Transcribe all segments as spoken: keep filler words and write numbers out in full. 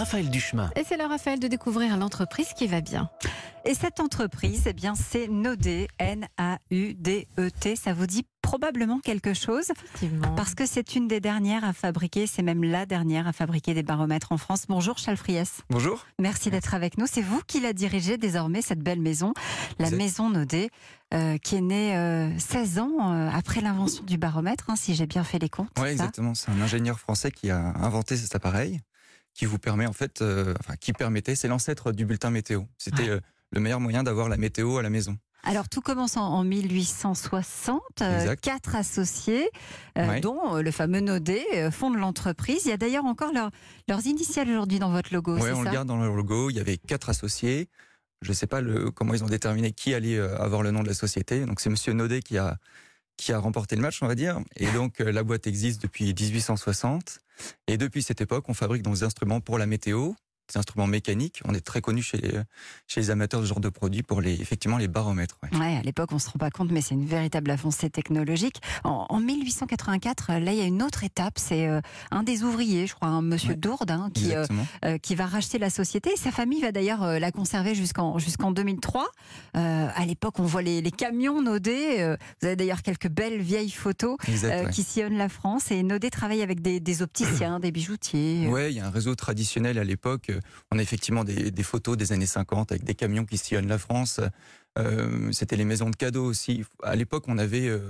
Raphaël Duchemin. Et c'est le Raphaël de découvrir l'entreprise qui va bien. Et cette entreprise, eh bien, c'est Naudet, N A U D E T. Ça vous dit probablement quelque chose, Effectivement. parce que c'est une des dernières à fabriquer, c'est même la dernière à fabriquer des baromètres en France. Bonjour Charles Friès. Bonjour. Merci d'être avec nous. C'est vous qui la dirigez désormais, cette belle maison, la Exact. maison Naudet, euh, qui est née euh, seize ans euh, après l'invention du baromètre, hein, si j'ai bien fait les comptes. Oui, ça exactement. C'est un ingénieur français qui a inventé cet appareil qui vous permet en fait, euh, enfin qui permettait, c'est l'ancêtre du bulletin météo. C'était Ouais. euh, le meilleur moyen d'avoir la météo à la maison. Alors tout commence en, en mille huit cent soixante, euh, Exact. quatre associés, euh, Ouais. dont euh, le fameux Naudet, euh, fondent l'entreprise. Il y a d'ailleurs encore leur- leurs initiales aujourd'hui dans votre logo, Ouais, c'est on ça le garde dans le logo. Il y avait quatre associés. Je ne sais pas le, comment ils ont déterminé qui allait euh, avoir le nom de la société. Donc c'est Monsieur Naudet qui a qui a remporté le match, on va dire. Et donc euh, la boîte existe depuis dix-huit cent soixante. Et depuis cette époque, on fabrique des instruments pour la météo, des instruments mécaniques. On est très connu chez les, chez les amateurs de ce genre de produits pour les, effectivement les baromètres. Ouais. Ouais, à l'époque, on ne se rend pas compte, mais c'est une véritable avancée technologique. En, en mille huit cent quatre-vingt-quatre, là, il y a une autre étape. C'est euh, un des ouvriers, je crois, un monsieur Ouais. Dourde, hein, qui, euh, Exactement. euh, qui va racheter la société. Et sa famille va d'ailleurs euh, la conserver jusqu'en jusqu'en deux mille trois. Euh, à l'époque, on voit les, les camions Naudet. Euh, vous avez d'ailleurs quelques belles vieilles photos Exact, euh, ouais. qui sillonnent la France. Et Naudet travaille avec des, des opticiens, des bijoutiers. Ouais, il y a un réseau traditionnel à l'époque. On a effectivement des, des photos des années cinquante avec des camions qui sillonnent la France. Euh, C'était les maisons de cadeaux aussi. À l'époque, on avait euh,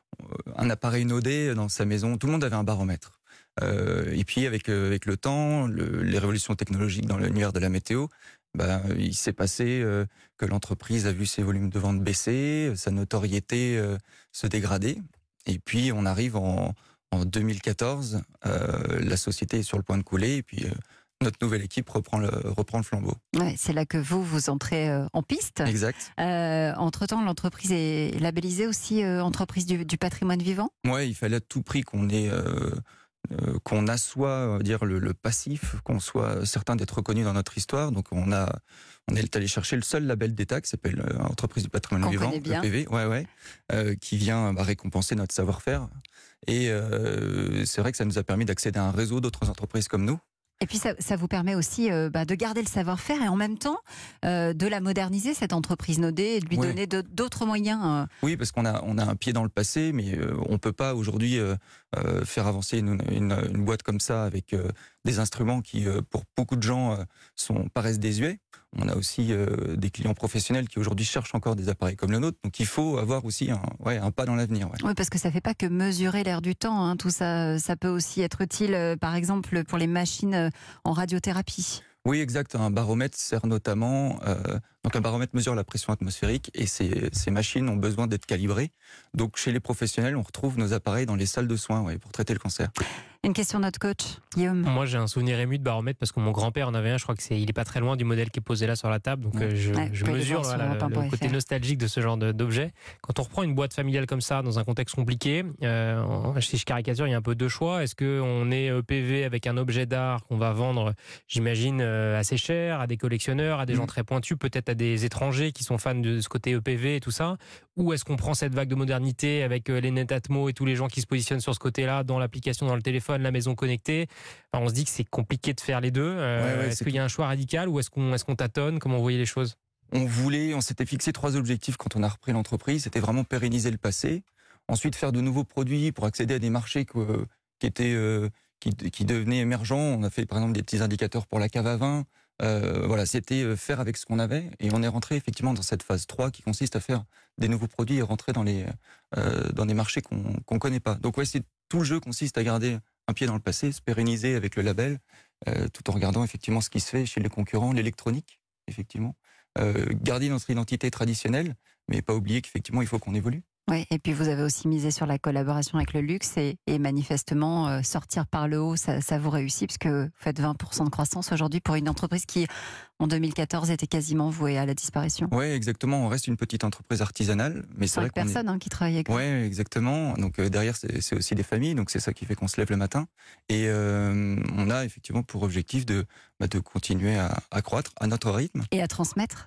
un appareil Naudet dans sa maison. Tout le monde avait un baromètre. Euh, et puis, avec, euh, avec le temps, le, les révolutions technologiques dans l'univers de la météo, ben, il s'est passé euh, que l'entreprise a vu ses volumes de vente baisser, sa notoriété euh, se dégrader. Et puis, on arrive en, en deux mille quatorze. Euh, la société est sur le point de couler. Et puis, euh, notre nouvelle équipe reprend le, reprend le flambeau. Ouais, c'est là que vous, vous entrez euh, en piste. Exact. Euh, entre-temps, l'entreprise est labellisée aussi euh, entreprise du, du patrimoine vivant. Ouais, il fallait à tout prix qu'on ait, euh, euh, qu'on assoie, on va dire, le, le passif, qu'on soit certain d'être reconnu dans notre histoire. Donc, on a, on est allé chercher le seul label d'État qui s'appelle euh, Entreprise du patrimoine Qu'on vivant, connaît bien. E P V, ouais, ouais, euh, qui vient bah, récompenser notre savoir-faire. Et euh, c'est vrai que ça nous a permis d'accéder à un réseau d'autres entreprises comme nous. Et puis ça, ça vous permet aussi euh, bah, de garder le savoir-faire et en même temps euh, de la moderniser, cette entreprise Naudet, et de lui Ouais. donner de- d'autres moyens. euh. Oui, parce qu'on a, on a un pied dans le passé, mais euh, on ne peut pas aujourd'hui euh, euh, faire avancer une, une, une boîte comme ça avec euh, des instruments qui, euh, pour beaucoup de gens, euh, sont, paraissent désuets. On a aussi euh, des clients professionnels qui aujourd'hui cherchent encore des appareils comme le nôtre. Donc il faut avoir aussi un, ouais, un pas dans l'avenir. Ouais. Oui, parce que ça ne fait pas que mesurer l'air du temps. Hein, tout ça, ça peut aussi être utile, euh, par exemple, pour les machines euh, en radiothérapie. Oui, exact. Un baromètre sert notamment. Euh, donc, un baromètre mesure la pression atmosphérique et ces, ces machines ont besoin d'être calibrées. Donc, chez les professionnels, on retrouve nos appareils dans les salles de soins, ouais, pour traiter le cancer. Une question de notre coach, Guillaume. Moi, j'ai un souvenir ému de baromètre parce que mon grand-père en avait un. Je crois que c'est, il est pas très loin du modèle qui est posé là sur la table. Donc, Ouais. euh, je, Ouais, je vous pouvez le mesure voir sur voilà, europe un point le côté F R. nostalgique de ce genre de- d'objet. Quand on reprend une boîte familiale comme ça dans un contexte compliqué, euh, en- si je caricature, il y a un peu deux choix. Est-ce que on est E P V avec un objet d'art qu'on va vendre, j'imagine, euh, assez cher à des collectionneurs, à des Mhm. gens très pointus, peut-être à des étrangers qui sont fans de ce côté E P V et tout ça, ou est-ce qu'on prend cette vague de modernité avec euh, les Netatmo et tous les gens qui se positionnent sur ce côté-là dans l'application, dans le téléphone, la maison connectée? Enfin, on se dit que c'est compliqué de faire les deux. Euh, Ouais, ouais, est-ce c'est qu'il y a un choix radical ou est-ce qu'on est-ce qu'on tâtonne? Comment vous voyez les choses? On voulait, on s'était fixé trois objectifs quand on a repris l'entreprise. C'était vraiment pérenniser le passé. Ensuite, faire de nouveaux produits pour accéder à des marchés que- qui étaient, euh, qui, qui devenaient émergents. On a fait, par exemple, des petits indicateurs pour la cave à vin. Euh, voilà, c'était euh, faire avec ce qu'on avait. Et on est rentré effectivement dans cette phase trois qui consiste à faire des nouveaux produits et rentrer dans les, euh, dans des marchés qu'on qu'on connaît pas. Donc ouais, c'est, tout le jeu consiste à garder un pied dans le passé, se pérenniser avec le label, euh, tout en regardant effectivement ce qui se fait chez les concurrents, l'électronique, effectivement. Euh, garder notre identité traditionnelle, mais pas oublier qu'effectivement, il faut qu'on évolue. Oui, et puis vous avez aussi misé sur la collaboration avec le luxe et, et manifestement euh, sortir par le haut, ça, ça vous réussit puisque vous faites vingt pour cent de croissance aujourd'hui pour une entreprise qui, en deux mille quatorze, était quasiment vouée à la disparition. Oui, exactement. On reste une petite entreprise artisanale, mais c'est vrai Cinq qu'on est... personnes hein, qui travaillent avec vous. Oui, exactement. Donc euh, derrière, c'est c'est aussi des familles, donc c'est ça qui fait qu'on se lève le matin. Et euh, on a effectivement pour objectif de, bah, de continuer à, à croître à notre rythme Et à transmettre.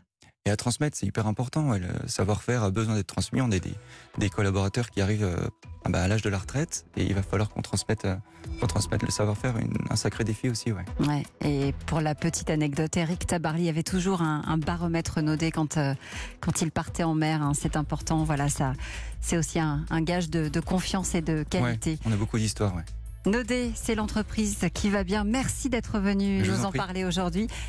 et à transmettre, c'est hyper important. Ouais, le savoir-faire a besoin d'être transmis. On a des, des collaborateurs qui arrivent euh, bah, à l'âge de la retraite et il va falloir qu'on transmette, euh, qu'on transmette le savoir-faire. Une, un sacré défi aussi. Ouais. Ouais. Et pour la petite anecdote, Eric Tabarly avait toujours un, un baromètre Naudet quand, euh, quand il partait en mer. Hein. C'est important. Voilà, ça, c'est aussi un, un gage de, de confiance et de qualité. Ouais, on a beaucoup d'histoires. Ouais. Naudet, c'est l'entreprise qui va bien. Merci d'être venu Je nous vous en en prie. parler aujourd'hui.